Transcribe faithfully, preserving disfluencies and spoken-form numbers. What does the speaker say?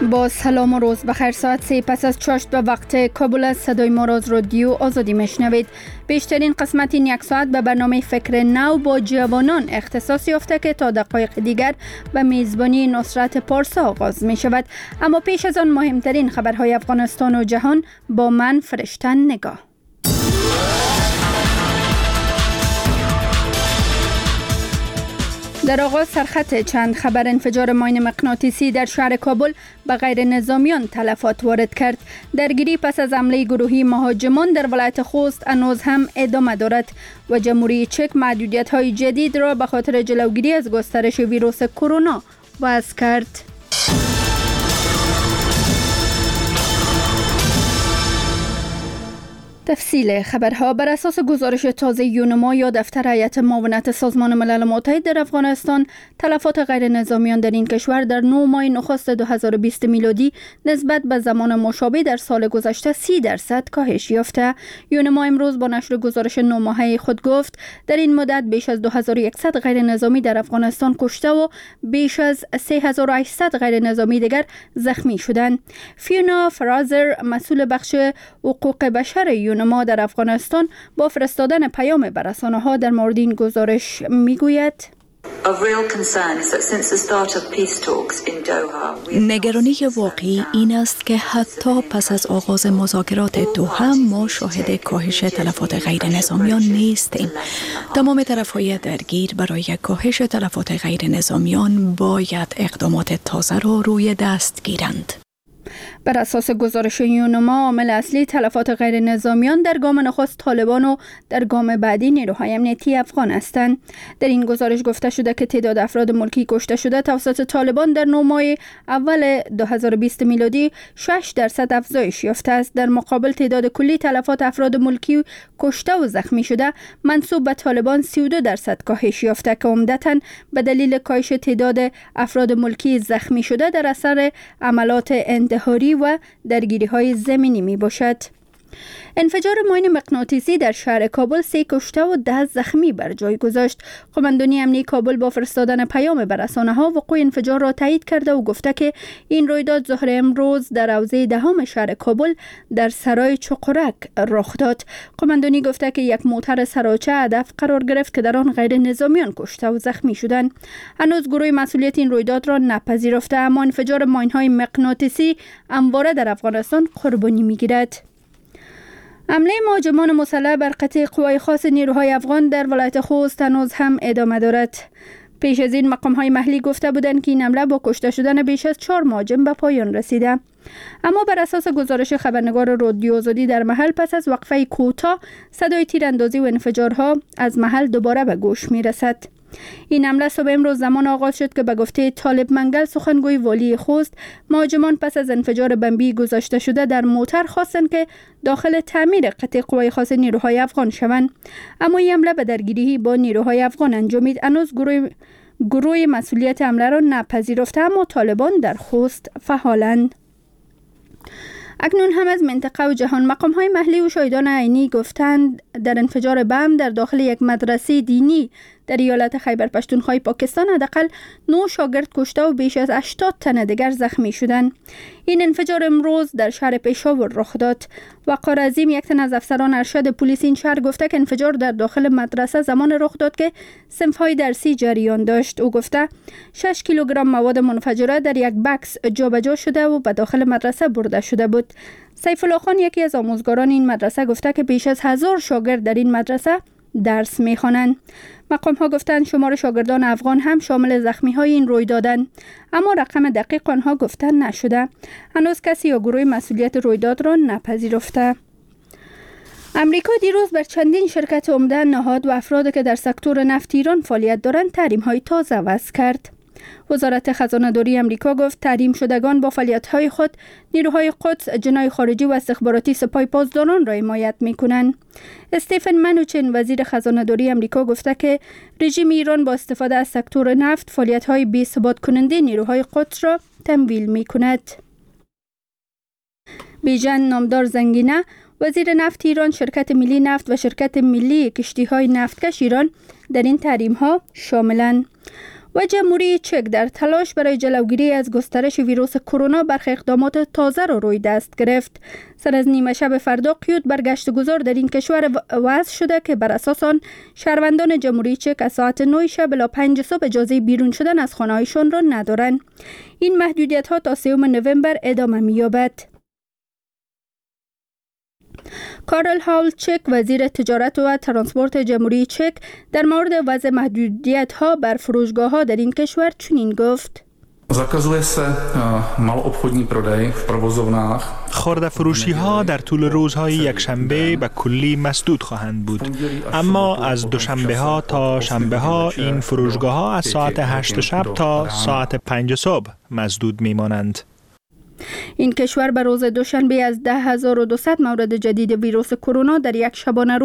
با سلام و روز بخیر. ساعت سه پس از چاشت به وقت کابل از صدای ما را از رادیو آزادی میشنوید. بیشترین قسمت این یک ساعت به برنامه فکر نو با جوانان اختصاص یافته که تا دقایق دیگر به میزبانی نصرت پارسا آغاز می شود. اما پیش از آن مهمترین خبرهای افغانستان و جهان با من فرشتن نگاه. در آغاز سرخط چند خبر. انفجار ماین مغناطیسی در شهر کابل به غیر نظامیان تلفات وارد کرد. درگیری پس از حمله گروهی مهاجمان در ولایت خوست هنوز هم ادامه دارد و جمهوری چک محدودیت‌های جدید را به خاطر جلوگیری از گسترش ویروس کرونا وضع کرد. تفصیل خبرها. بر اساس گزارش تازه یونما یا دفتر هیئت معاونت سازمان ملل متحد در افغانستان، تلفات غیر نظامیان در این کشور در نه ماه نخست دو هزار و بیست میلادی نسبت به زمان مشابه در سال گذشته سی درصد کاهش یافته. یونما امروز با نشر گزارش نه ماهه خود گفت در این مدت بیش از دو هزار و صد غیر نظامی در افغانستان کشته و بیش از سه هزار و هشتصد غیر نظامی دیگر زخمی شدند. فیونا فرازر، مسئول بخش حقوق بشر ما در افغانستان، با فرستادن پیام به رسانه‌ها در مورد این گزارش میگوید: نگرانی واقعی این است که حتی پس از آغاز مذاکرات دوحه ما شاهد کاهش تلفات غیر نظامیان نیستیم. تمام طرف‌های درگیر برای کاهش تلفات غیر نظامیان باید اقدامات تازه را روی دست گیرند. بر اساس گزارش یونما، عامل اصلی تلفات غیر نظامیان در گام نخست طالبان و در گام بعدی نیروهای امنیتی افغان هستند. در این گزارش گفته شده که تعداد افراد ملکی کشته شده توسط طالبان در نه ماه اول دو هزار و بیست میلادی شش درصد افزایش یافته است. در مقابل تعداد کلی تلفات افراد ملکی کشته و زخمی شده منسوب به طالبان سی و دو درصد کاهش یافته که عمدتاً به دلیل کاهش تعداد افراد ملکی زخمی شده در اثر عملات انتحاری و درگیری های زمینی می باشد. انفجار ماین مغناطیسی در شهر کابل سه کشته و ده زخمی بر جای گذاشت. قماندانی امنیتی کابل با فرستادن پیام به رسانه‌ها وقوع انفجار را تایید کرده و گفته که این رویداد ظهر امروز در حوزه دهم شهر کابل در سرای چقرک رخ داد. قماندانی گفته که یک موتر سراچه هدف قرار گرفت که در آن غیر نظامیان کشته و زخمی شدند. هنوز گروه مسئولیت این رویداد را نپذیرفته، اما انفجار ماین‌های مغناطیسی همواره در افغانستان قربانی می‌گیرد. حمله مهاجمان مسلح بر قطع قوای خاص نیروهای افغان در ولایت خوست هنوز هم ادامه دارد. پیش از این مقام‌های محلی گفته بودند که این حمله با کشته شدن بیش از چهار مهاجم به پایان رسیده. اما بر اساس گزارش خبرنگار رادیو آزادی در محل، پس از وقفه کوتاه صدای تیراندازی و انفجارها از محل دوباره به گوش می‌رسد. این حمله صبح امروز زمان آغاز شد که به گفته طالب منگل، سخنگوی والی خوست، مهاجمان پس از انفجار بمبی گذاشته شده در موتر خواستند که داخل تعمیر قطع قوای خاص نیروهای افغان شوند، اما این حمله به درگیری با نیروهای افغان انجامید. هنوز گروه گروه مسئولیت حمله را نپذیرفته، اما طالبان در خوست فعالند. اکنون هم از منطقه و جهان. مقام‌های محلی و شاهدان عینی گفتند در انفجار بم در داخل یک مدرسه دینی در ایالت خیبر پختونخوا پاکستان حداقل نه شاگرد کشته و بیش از هشتاد تن دیگر زخمی شدند. این انفجار امروز در شهر پشاور رخ داد. وقار عظیم، یک تن از افسران ارشد پلیس این شهر، گفته که انفجار در داخل مدرسه زمان رخ داد که صنف‌های درسی جریان داشت. او گفته شش کیلوگرم مواد منفجره در یک بکس جابجا شده و به داخل مدرسه برده شده بود. سیف الله خان، یکی از آموزگاران این مدرسه، گفته که بیش از هزار شاگرد در این مدرسه درس می‌خوانند. مقام ها گفتند شمار شاگردان افغان هم شامل زخمی های این رویدادند، اما رقم دقیق آنها گفته نشده. هنوز کسی یا گروه مسئولیت رویداد را نپذیرفته. امریکا دیروز بر چندین شرکت عمده، نهاد و افرادی که در سکتور نفت ایران فعالیت دارند تحریم های تازه وضع کرد. وزارت خزانه داری امریکا گفت تحریم شدگان با فعالیت‌های خود نیروهای قدس، جناح خارجی و استخباراتی سپاه پاسداران را حمایت می‌کنند. استیفن منوچن، وزیر خزانه داری امریکا، گفته که رژیم ایران با استفاده از سکتور نفت فعالیت‌های بی‌ثبات کننده نیروهای قدس را تمویل می‌کند. بیژن نامدار زنگینه، وزیر نفت ایران، شرکت ملی نفت و شرکت ملی کشتی‌های نفتکش ایران در این تحریم‌ها شاملند. و جمهوری چک در تلاش برای جلوگیری از گسترش ویروس کرونا برخی اقدامات تازه را روی دست گرفت. سر از نیمه شب فردا قیود بر گشتگزار در این کشور وضع شده که بر اساس آن شهروندان جمهوری چک از ساعت نه شب الی پنج صبح اجازه بیرون شدن از خانه‌هایشان را ندارند. این محدودیت ها تا سوم نوامبر ادامه می‌یابد. کارل هالچک وزیر تجارت و ترانسپورت جمهوری چک در مورد وضع محدودیت ها بر فروشگاه ها در این کشور چنین گفت: zakazuje se maloobchodní prodej v provozovnách. خرده فروشی ها در طول روزهای یکشنبه به کلی مسدود خواهند بود، اما از دوشنبه ها تا شنبه ها این فروشگاه ها از ساعت هشت شب تا ساعت پنج صبح مسدود می مانند. این کشور به روز دوشنبه از ده هزار و دویست مورد جدید ویروس کرونا در یک شبانه